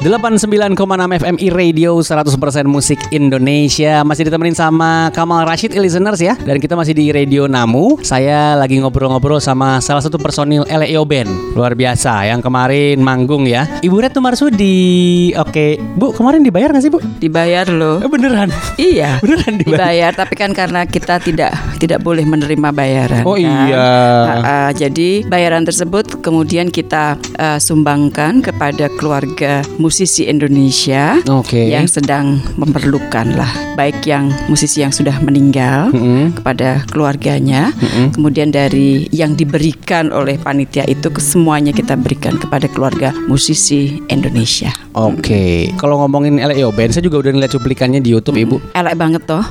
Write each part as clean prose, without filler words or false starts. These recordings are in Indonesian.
89,6 FM iRadio 100% musik Indonesia. Masih ditemenin sama Kamal Rashid listeners ya. Dan kita masih di Radio Namu. Saya lagi ngobrol-ngobrol sama salah satu personil LEO Band. Luar biasa yang kemarin manggung ya. Ibu Retno Marsudi. Oke, Bu, kemarin dibayar gak sih, Bu? Dibayar loh. Beneran? Iya. Beneran dibayar. Tapi kan karena kita tidak boleh menerima bayaran. Oh kan? iya. Jadi bayaran tersebut kemudian kita sumbangkan kepada keluarga musisi Indonesia yang sedang memerlukan lah, baik yang musisi yang sudah meninggal kepada keluarganya, kemudian dari yang diberikan oleh panitia itu semuanya kita berikan kepada keluarga musisi Indonesia. Oke. Kalau ngomongin LEO Band, saya juga udah ngeliat cuplikannya di YouTube, Ibu. Elek banget toh.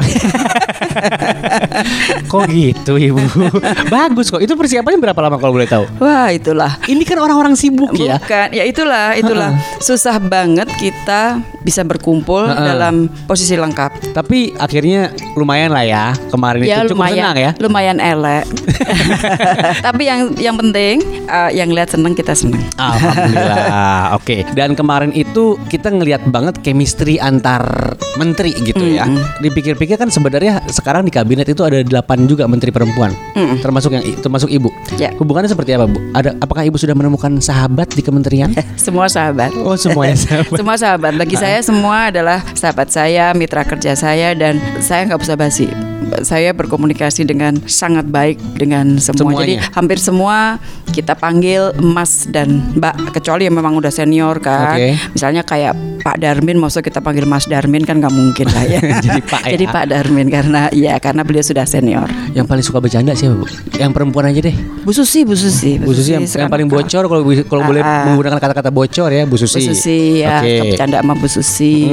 Kok gitu, Ibu? Bagus kok. Itu persiapannya berapa lama kalau boleh tahu? Wah, itulah. Ini kan orang-orang sibuk ya. Bukan, ya itulah. Susah banget kita bisa berkumpul dalam posisi lengkap. Tapi akhirnya lumayan lah ya. Kemarin ya, itu cukup senang ya. Lumayan elek. Tapi yang penting yang lihat seneng, kita seneng. Alhamdulillah. Oke. Dan kemarin itu kita ngelihat banget chemistry antar menteri gitu ya. Dipikir-pikir kan sebenarnya sekarang di kabinet itu ada 8 juga menteri perempuan. Termasuk Ibu. Ya. Hubungannya seperti apa, Bu? Apakah Ibu sudah menemukan sahabat di kementerian? Semua sahabat. Oh, semuanya sahabat. Semua sahabat. Bagi saya semua adalah sahabat saya, mitra kerja saya, dan saya nggak usah basi. Saya berkomunikasi dengan sangat baik dengan semua. Semuanya. Jadi hampir semua kita panggil Mas dan Mbak, kecuali yang memang udah senior kan. Misalnya kayak Pak Darmin, maksudnya kita panggil Mas Darmin kan nggak mungkin lah ya. Jadi Pak ya. Jadi Pak Darmin karena beliau sudah senior. Yang paling suka bercanda siapa, Bu? Yang perempuan aja deh. Bu Susi yang paling bocor kalau boleh menggunakan kata-kata bocor ya, Bu Susi. Bu Susi ya, bercanda sama Bu Susi.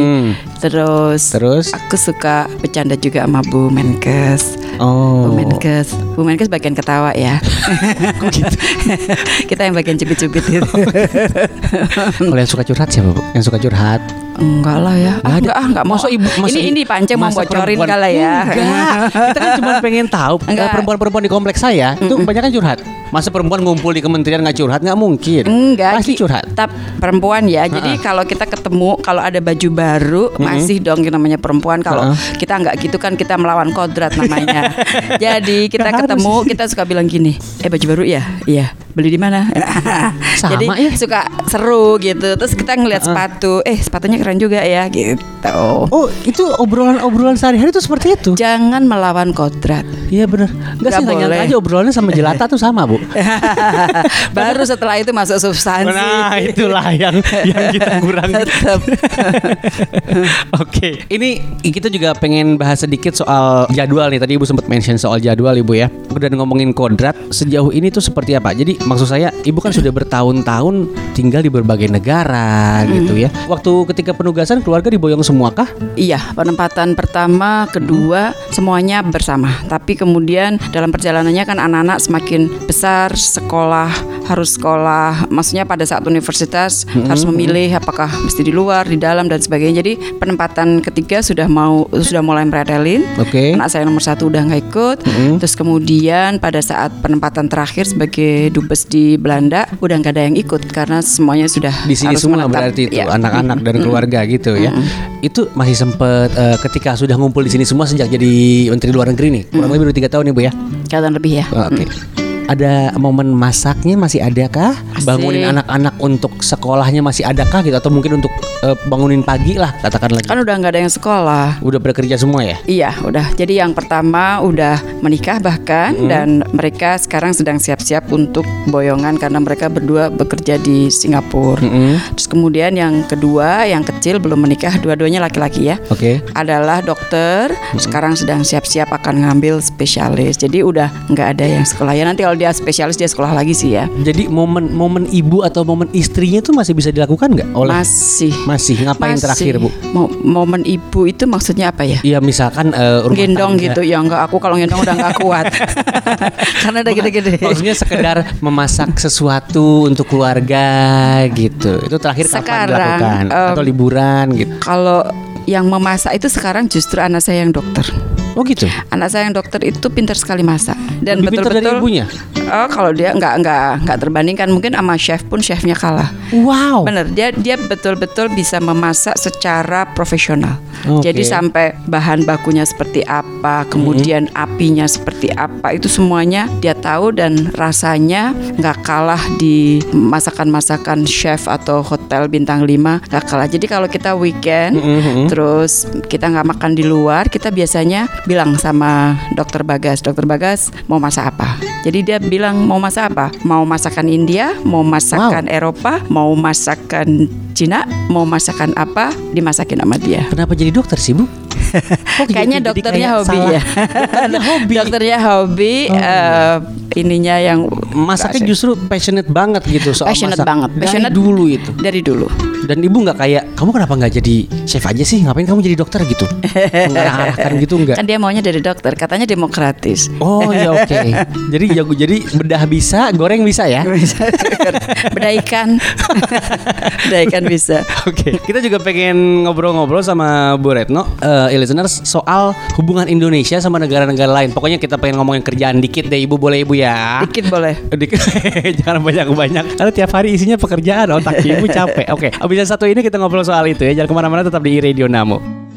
Terus aku suka bercanda juga sama Bu Menkes. Bu Menkes bagian ketawa ya. Gitu. Kita yang bagian cubit-cubit itu. Kalau yang suka curhat siapa, Bu? Yang suka curhat? Enggak lah ya. Enggak mau. Ini pancing mau bocorin kali ya. Enggak. Kita kan cuma pengen tahu perempuan-perempuan di kompleks saya itu kebanyakan curhat. Masa perempuan ngumpul di kementerian nggak curhat? Nggak mungkin. Enggak. Pasti curhat. Perempuan ya. Jadi kalau kita ketemu, kalau ada baju baru, masih dong namanya perempuan. Kalau kita nggak gitu kan kita melawan kodrat namanya. Jadi kita ketemu, kita suka bilang gini, baju baru ya? Iya. Beli di mana? Sama. Jadi ya? Suka seru gitu. Terus kita ngeliat sepatu, sepatunya keren juga ya gitu. Oh, itu obrolan sehari-hari itu seperti itu. Jangan melawan kodrat. Iya benar. Enggak sih, nyangka aja obrolannya sama jelata tuh sama, Bu. Baru setelah itu masuk substansi. Nah, itulah yang kita kurang. Tetap. Oke. Ini kita juga pengen bahas sedikit soal jadwal nih. Tadi Ibu sempat mention soal jadwal, Ibu ya. Udah ngomongin kodrat, sejauh ini tuh seperti apa? Jadi maksud saya, Ibu kan sudah bertahun-tahun tinggal di berbagai negara gitu ya. Waktu ketika penugasan keluarga diboyong semua kah? Iya, penempatan pertama, kedua semuanya bersama. Tapi kemudian dalam perjalanannya kan anak-anak semakin besar, harus sekolah. Maksudnya pada saat universitas harus memilih apakah mesti di luar, di dalam dan sebagainya. Jadi penempatan ketiga sudah mulai meretelin. Anak saya nomor 1 udah nggak ikut. Terus kemudian pada saat penempatan terakhir sebagai dubes di Belanda udah nggak ada yang ikut karena semuanya sudah di sini semua menetap. Berarti itu ya. Anak-anak dan keluarga gitu ya. Itu masih sempet ketika sudah ngumpul di sini semua sejak jadi Menteri Luar Negeri nih, kurang lebih 3 tahun nih, Bu ya. 3 tahun lebih ya. Ada momen masaknya masih adakah? Bangunin anak-anak untuk sekolahnya masih adakah gitu? Atau mungkin untuk bangunin pagi lah katakan lagi. Kan udah gak ada yang sekolah. Udah bekerja semua ya? Iya udah. Jadi yang pertama udah menikah bahkan dan mereka sekarang sedang siap-siap untuk boyongan karena mereka berdua bekerja di Singapura. Terus kemudian yang kedua, yang kecil belum menikah, dua-duanya laki-laki ya. Adalah dokter. Sekarang sedang siap-siap akan ngambil spesialis. Jadi udah gak ada yang sekolah. Ya nanti kalau dia spesialis dia sekolah lagi sih ya. Jadi momen ibu atau momen istrinya itu masih bisa dilakukan nggak? Masih. Ngapain terakhir, Bu? Momen ibu itu maksudnya apa ya? Iya misalkan gendong gitu. Ya enggak, aku kalau gendong udah nggak kuat. Karena udah gede-gede. Maksudnya sekedar memasak sesuatu untuk keluarga gitu. Itu terakhir kapan dilakukan? Atau liburan gitu? Kalau yang memasak itu sekarang justru anak saya yang dokter. Oh gitu? Anak saya yang dokter itu pintar sekali masak. Dan Lebih pintar dari betul-betul ibunya? kalau dia nggak terbandingkan, mungkin sama chef pun chefnya kalah. Wow. Bener, dia betul-betul bisa memasak secara profesional. Oke. Jadi sampai bahan bakunya seperti apa, kemudian apinya seperti apa, itu semuanya dia tahu, dan rasanya nggak kalah di masakan-masakan chef atau hotel bintang 5, nggak kalah. Jadi kalau kita weekend terus kita nggak makan di luar, kita biasanya bilang sama Dokter Bagas mau masak apa. Jadi dia bilang mau masak apa, mau masakan India, mau masakan Eropa, mau masakan Cina, mau masakan apa, dimasakin sama dia. Kenapa jadi dokter sih, Bu? Kayaknya jadi dokternya kayak hobi salah. ya. Dokternya hobi. Ininya yang Masaknya justru passionate banget gitu soal passionate masak. banget. Dari Passionate dulu itu. Dari dulu. Dan ibu nggak kayak, kamu kenapa nggak jadi chef aja sih? Ngapain kamu jadi dokter gitu? Mengarahkan gitu nggak? Kan dia maunya dari dokter, katanya demokratis. Oh ya oke. Jadi bedah bisa, goreng bisa ya? Bedah ikan. Bedah ikan bisa. Oke, kita juga pengen ngobrol-ngobrol sama Bu Retno, listeners, soal hubungan Indonesia sama negara-negara lain. Pokoknya kita pengen ngomongin kerjaan dikit deh, Ibu, boleh Ibu ya? Dikit boleh. Jangan banyak-banyak, karena tiap hari isinya pekerjaan, otak Ibu capek. Oke, abis yang satu ini kita ngobrol soal itu ya. Jangan kemana-mana, tetap di Radio Namo.